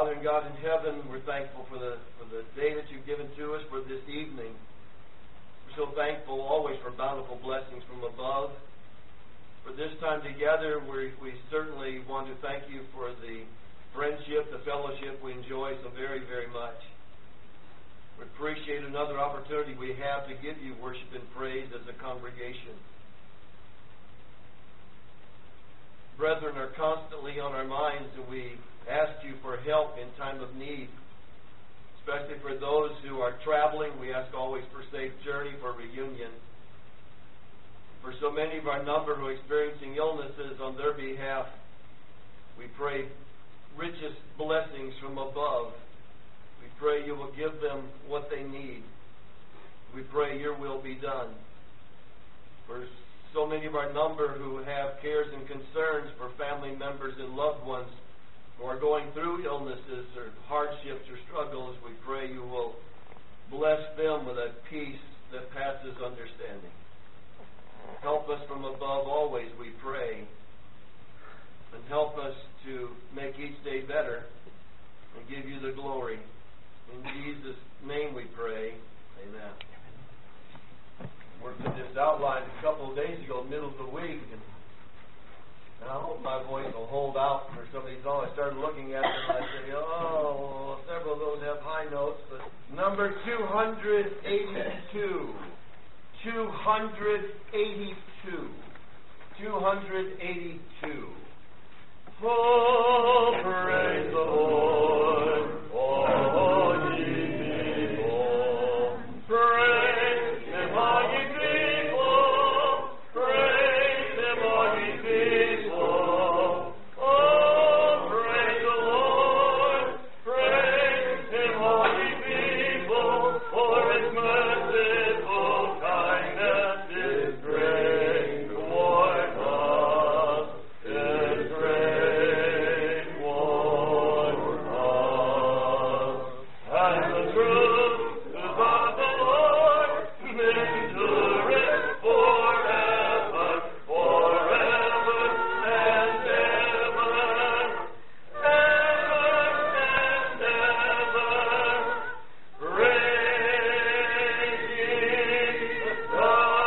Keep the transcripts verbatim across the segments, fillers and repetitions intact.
Father and God in heaven, we're thankful for the for the day that you've given to us, for this evening. We're so thankful always for bountiful blessings from above. For this time together, we we certainly want to thank you for the friendship, the fellowship we enjoy so very, very much. We appreciate another opportunity we have to give you worship and praise as a congregation. Brethren are constantly on our minds, and we ask you for help in time of need, especially for those who are traveling. We ask always for safe journey, for reunion. For so many of our number who are experiencing illnesses, on their behalf, we pray richest blessings from above. We pray you will give them what they need. We pray your will be done. For so many of our number who have cares and concerns for family members and loved ones who are going through illnesses or hardships or struggles, we pray you will bless them with a peace that passes understanding. Help us from above always, we pray, and help us to make each day better and give you the glory. In Jesus' name we pray. Amen. Worked with this outline a couple of days ago, middle of the week, and, and I hope my voice will hold out for some of these songs. I started looking at them and I said, oh, several of those have high notes, but number two hundred eighty-two. two hundred eighty-two. two hundred eighty-two. Oh, praise the Lord, oh, ye people. Praise Him, all ye people. Praise Him, all ye people. Oh, praise the Lord. Praise Him, all ye people. For His merciful kindness is great toward us. Is great toward us. And the truth is of the Lord endureth forever, forever and ever, ever and ever. Praise ye the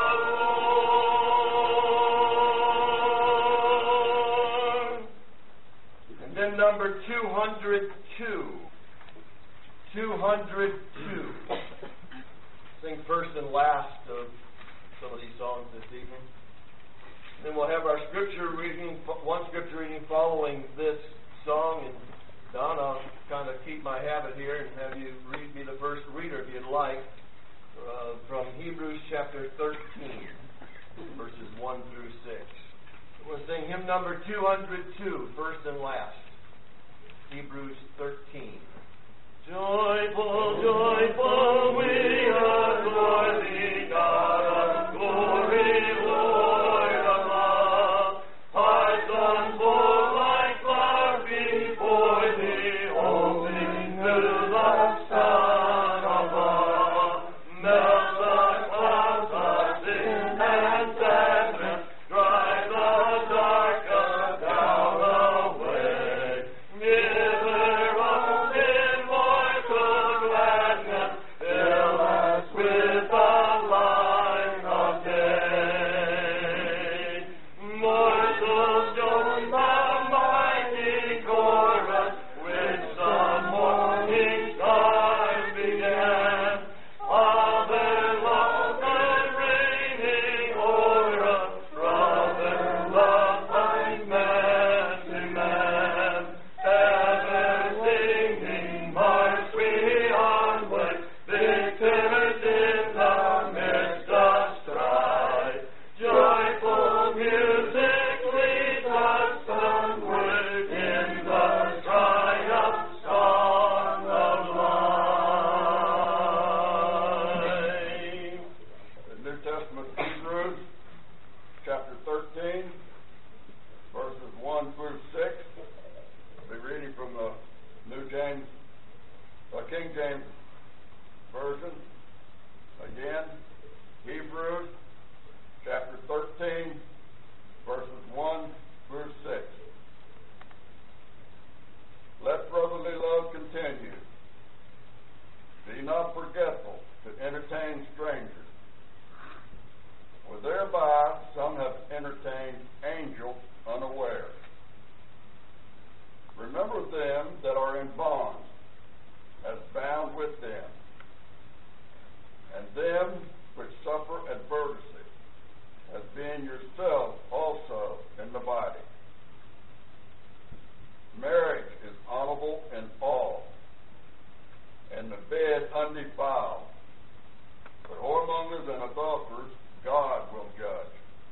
Lord. And then number two hundred two. two hundred two. Sing first and last of some of these songs this evening. Then we'll have our scripture reading, one scripture reading following this song. And Don, I'll kind of keep my habit here and have you read me the first reader if you'd like, uh, from Hebrews chapter thirteen, verses one through six. We'll sing hymn number two hundred two, first and last. Hebrews thirteen. Joyful, joyful, we adore thee, God of glory, Lord of love. Hearts unfold like flowers before thee, opening to the sun above. Melt the clouds of sin and sadness, drive the dark down away. Hither up in mortal gladness, fill us with the light of day. Mortals join the mighty chorus, which the morning stars began. Father love and reigning o'er us, brother love and man to man. Ever singing march we onward, victors in the midst of strife. Joyful music leads us onward in the triumph song of life. The New Testament Hebrews, chapter thirteen, verses one through six. I'll be reading from the New James, uh, King James Version. Again, Hebrews, chapter thirteen, verses one through six. Let brotherly love remember them that are in bonds, as bound with them, and them which suffer adversity, as being yourself also in the body. Marriage is honorable in all, and the bed undefiled. But whoremongers and adulterers God will judge.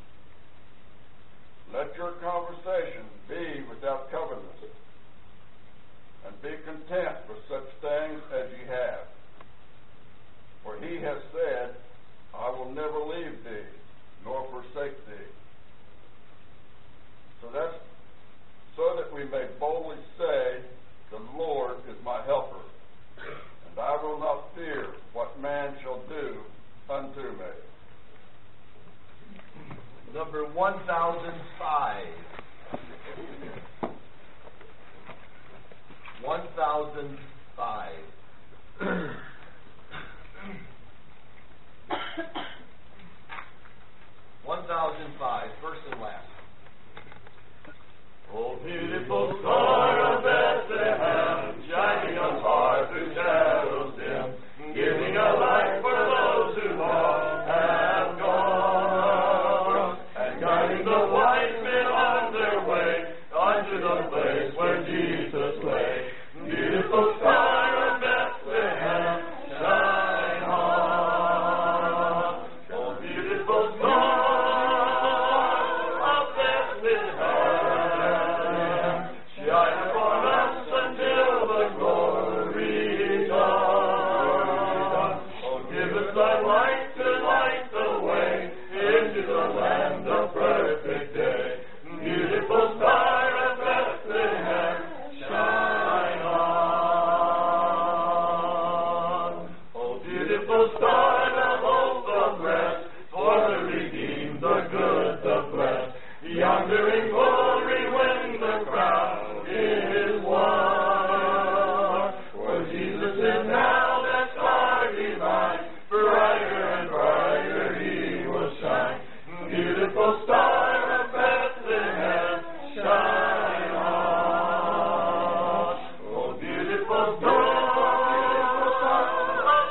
Let your conversations be without covetousness, and be content with such things as ye have. For he has said, I will never leave thee, nor forsake thee. So that's so that we may boldly say, the Lord is my helper, and I will not fear what man shall do unto me. Number one thousand five. one thousand five. one thousand five, first and last. Oh, beautiful star of Bethlehem, shining on hearts through shadows dim, giving a light for those who all have gone, and guiding the wise men on their way unto the place where Jesus lay. Beautiful star of Bethlehem, shine on. Oh, beautiful star of Bethlehem, shine upon us until the glory dawn. Oh, give us thy light to light the way into the land of perfect day. Beautiful star of Bethlehem, shine on. Oh, beautiful star, the hope of rest for the redeemed, the good, the blessed. Yonder in glory when the crown is won. For Jesus is now that star divine, brighter and brighter he will shine. Beautiful star of Bethlehem, shine on. Oh, beautiful star of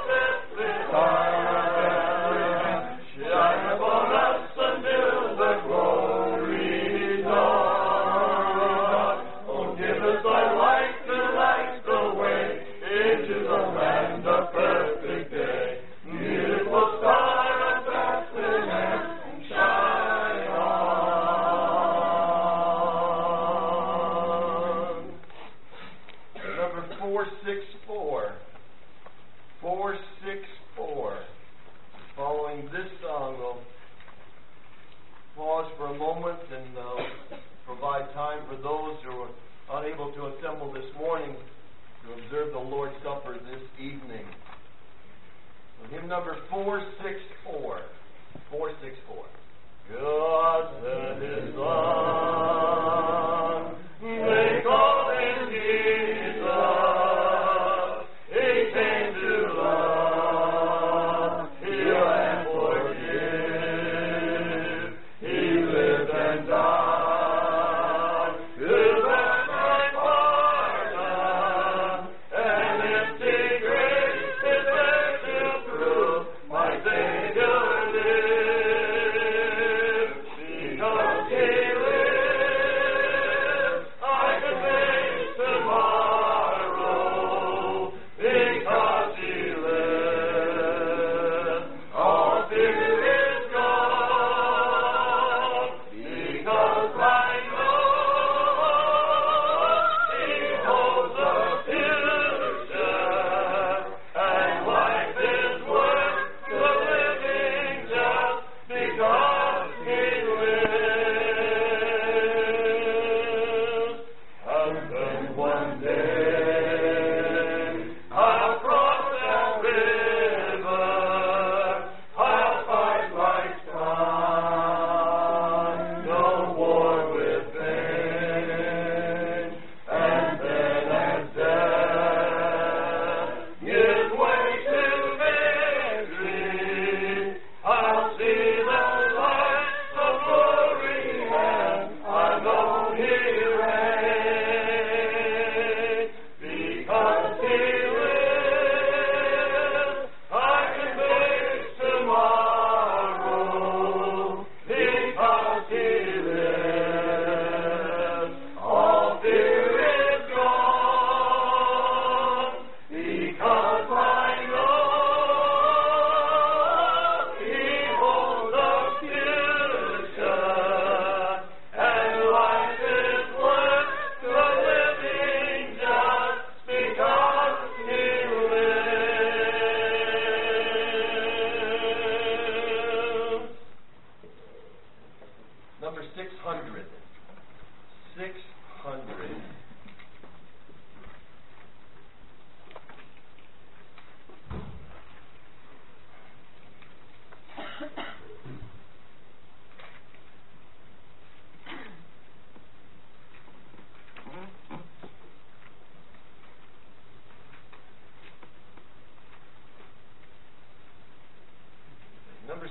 Bethlehem, shine upon us until the glory dawn. Oh, give us thy light to light the way into the land of perfect day. Beautiful star of Bethlehem, shine on. Number four sixty-four. four sixty-four. Following this song, we'll pause for a moment and uh, provide time for those who are unable to assemble this morning to observe the Lord's Supper this evening. So hymn number four sixty-four. four sixty-four. God sent his Son, they call him Jesus. He came to love, heal and forgive. He lived and died to bear my pardon, and empty grace is there to prove my Savior lives. Because he lives,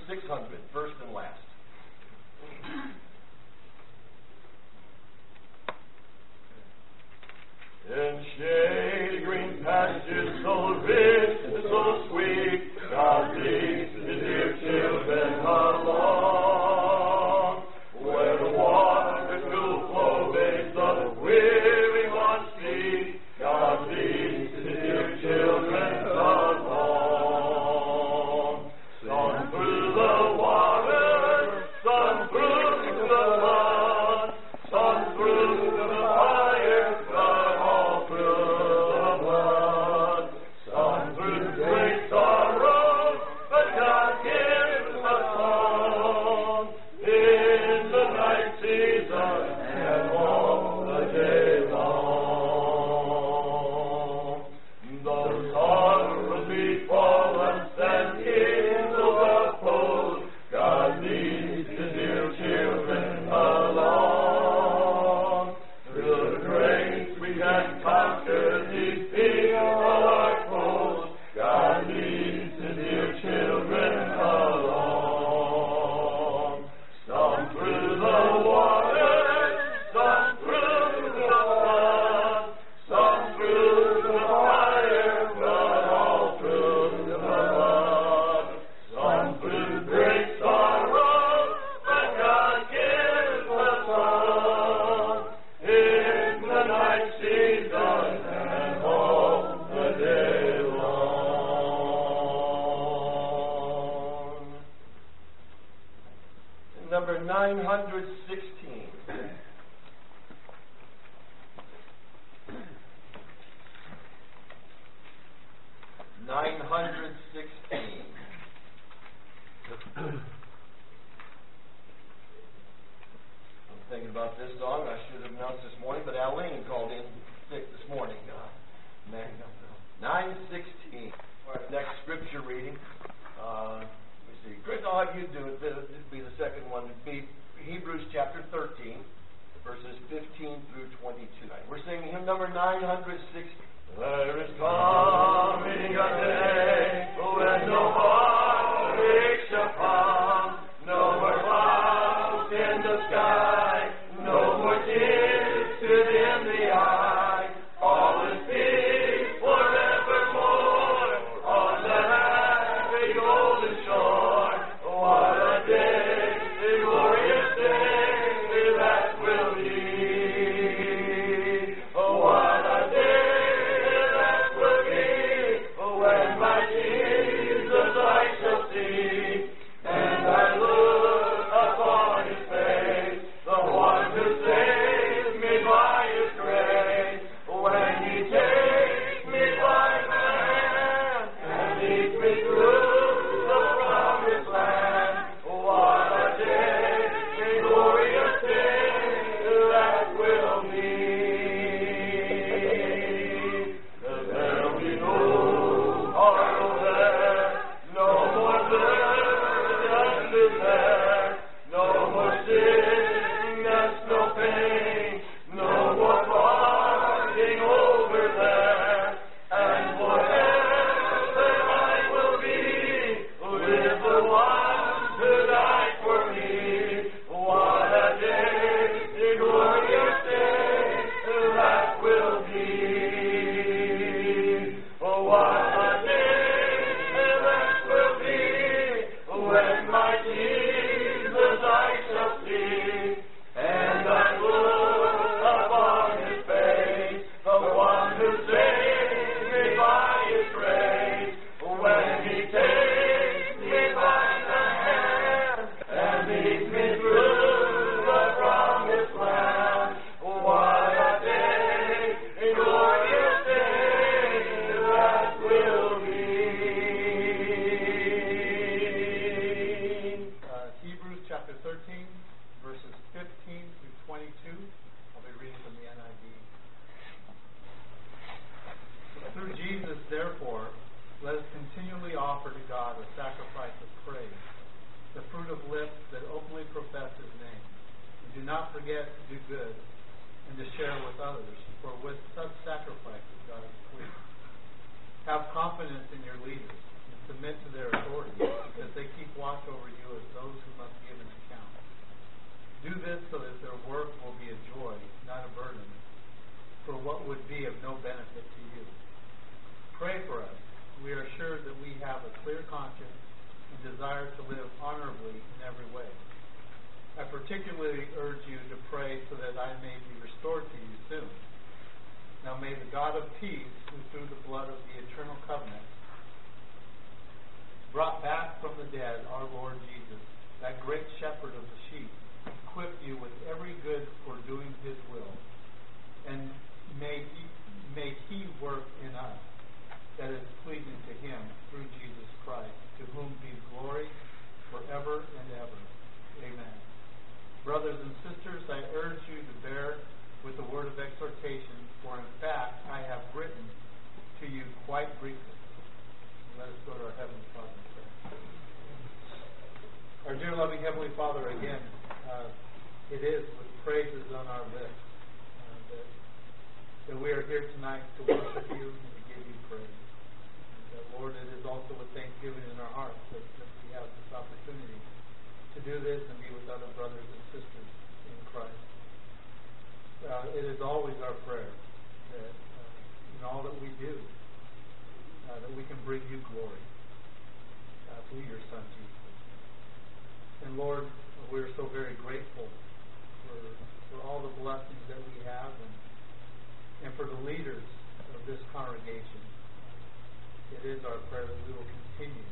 six hundred, first and last. In shady green pastures so rich and so sweet, God leads His dear children along. Where the water to flow makes the weary ones see, God leads His dear children along. Some through the water, some through the flood, some through the fire, but all through the blood. Some through great sorrow, but God gives a song in the night season and all the day long. Though sorrows befall us and evils oppose, God leads His dear children along. Through grace we can conquer these people our foes. God leads His dear children along. Some through the water, some through the flood, some through the fire, but all through the blood. Some through great sorrow, but God gives a song in the night season and all the day long. Number nine hundred sixteen. nine hundred sixteen. I'm thinking about this song. I should have announced this morning, but Aline called in sick this morning. God, man, nine sixteen. Our next scripture reading. Uh, let me see. Chris, I'll have you do it. This would be the second one. It'd be Hebrews chapter thirteen, verses fifteen through twenty-two. We're singing hymn number nine hundred sixteen. There is coming a day when no heartache shall come, no more clouds in the sky, no more tears to dim the eye. All is peace forevermore on the happy golden shore. What a day, a glorious day that will be. Oh, what a day when my Jesus I shall see, and I look upon His face, the one who saves me by His grace. When He takes me by the hand and leads me through the promised land, what a day, a glorious day that will be. There'll be no sorrow there, no more burden there, no more sickness, no pain, no more parting over there, and forever I will be with the one who died for me. What a day, a glorious day that will be. Oh, what when my Jesus I shall see, and I look upon His face, the one who saves me by His grace. When He takes me by the hand and leads me through the promised land, what a day, a glorious day that will be. Chapter thirteen, verses fifteen through twenty-two. I'll be reading from the N I V. Through Jesus, therefore, let us continually offer to God a sacrifice of praise, the fruit of lips that openly profess His name. And do not forget to do good and to share with others, for with such sacrifices God is pleased. Have confidence in your leaders and submit to their authorities, because they keep watch over you pray for us, we are sure that we have a clear conscience and desire to live honorably in every way. I particularly urge you to pray so that I may be restored to you soon. Now may the God of peace, who through the blood of the eternal covenant brought back from the dead our Lord Jesus, that great shepherd of the sheep, equip you with every good for doing his will. And may he, may he work in us that is pleasing to him through Jesus Christ, to whom be glory forever and ever. Amen. Brothers and sisters, I urge you to bear with the word of exhortation, for in fact I have written to you quite briefly. Let us go to our Heavenly Father in prayer. Our dear loving Heavenly Father, again, uh, it is with praises on our lips uh, that, that we are here tonight to worship you and to give you praise. And, uh, Lord, it is also with thanksgiving in our hearts that, that we have this opportunity to do this and be with other brothers and sisters in Christ. Uh, it is always our prayer that uh, in all that we do, Uh, that we can bring you glory uh, through your Son, Jesus. And Lord, we're so very grateful for, for all the blessings that we have and, and for the leaders of this congregation. It is our prayer that we will continue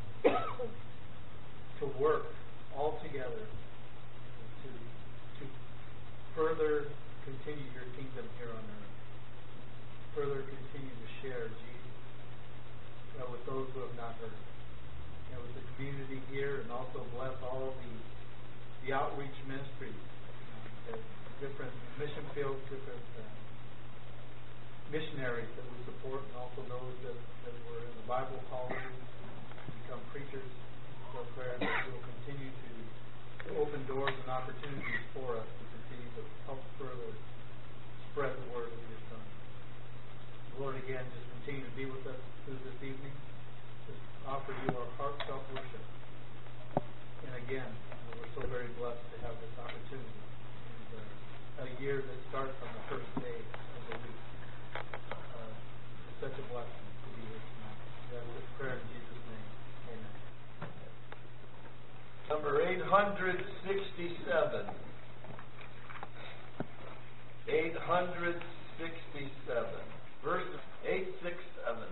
to work all together to, to further continue your kingdom here on earth, further continue to share Jesus Uh, with those who have not heard, and with the community here, and also bless all the the outreach ministries, um, the different mission fields, different uh, missionaries that we support, and also those that, that were in the Bible college, become preachers. So prayer that we will continue to, to open doors and opportunities for us to continue to help further spread the word of your Son. Lord, again, just continue to be with us through this evening. Just offer you our heartfelt worship. And again, uh, we're so very blessed to have this opportunity. And uh, a year that starts on the first day of the week. Uh, it's such a blessing to be here tonight. We have this prayer in Jesus' name. Amen. Number eight hundred sixty-seven. eight hundred sixty-seven. Verse eight sixty-seven.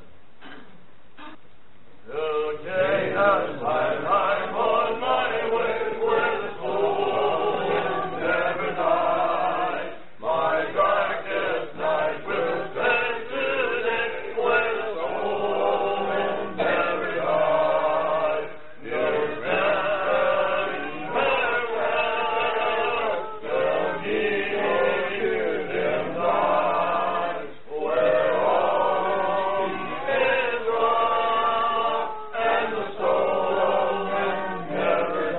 Today as I'm on my way where the soul will never die, my darkest night will spend today where the soul will never die. Your friend, farewell, tell me oh, hear them die, where all is wrong, and the soul will never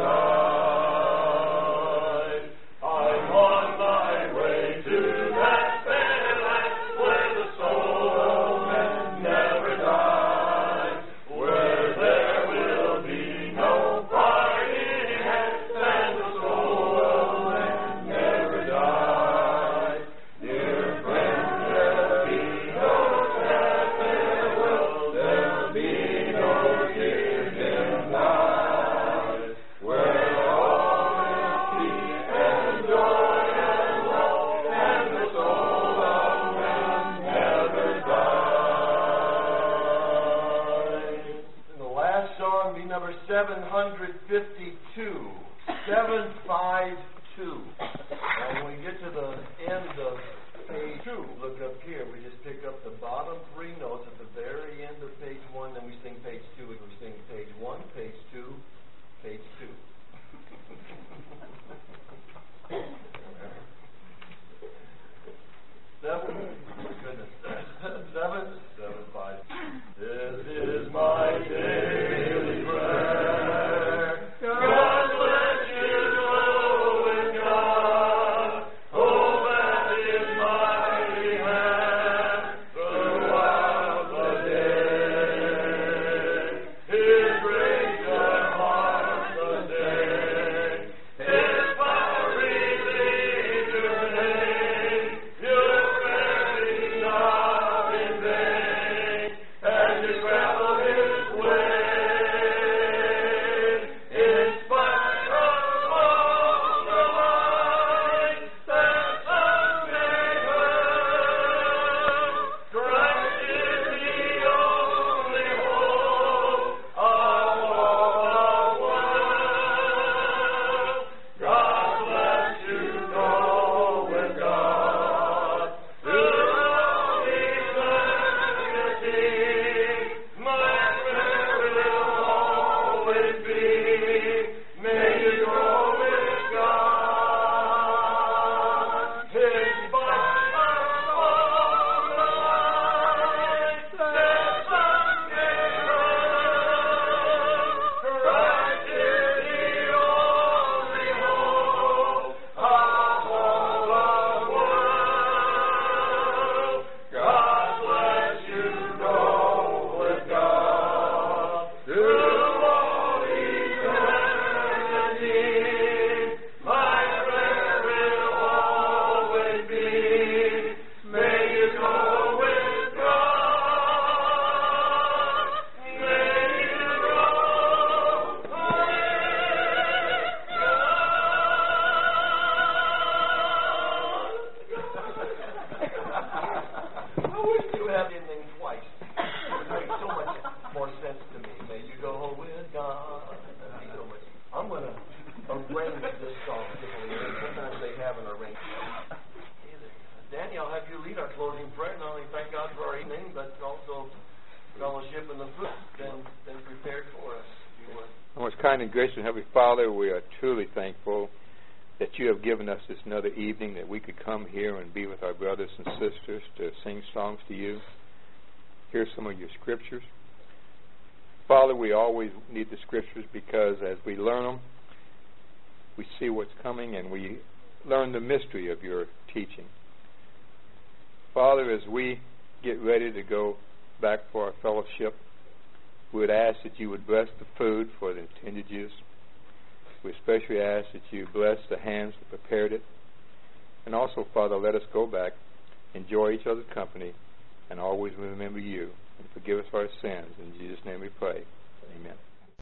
die. I'm on my way to that fair land where the soul will never die, where there will be no parting and the soul will never die. Dear friends, there'll be no sad farewell, there'll be no tears in eyes, where all is peace and joy and love, and the soul of man never dies. And the last song be number seven hundred fifty-two. seven fifty-two. Now, when we get to the end of page two, look up here. We just pick up the bottom three notes at the very end of page one, then we sing page two. We sing page one, page two, page two. Seven. Goodness. Seven. Seven, five. This is my daily prayer. God bless you, with God. Hold back His mighty hand throughout the day. teaching, but also fellowship and the food been, been prepared for us, if you would. Most kind and gracious Heavenly Father, we are truly thankful that you have given us this another evening that we could come here and be with our brothers and sisters to sing songs to you, hear some of your scriptures. Father, we always need the scriptures because as we learn them, we see what's coming and we learn the mystery of your teaching. Father, as we get ready to go back for our fellowship, we would ask that you would bless the food for the intended use. We especially ask that you bless the hands that prepared it. And also, Father, let us go back, enjoy each other's company, and always remember you. And forgive us our sins. In Jesus' name we pray.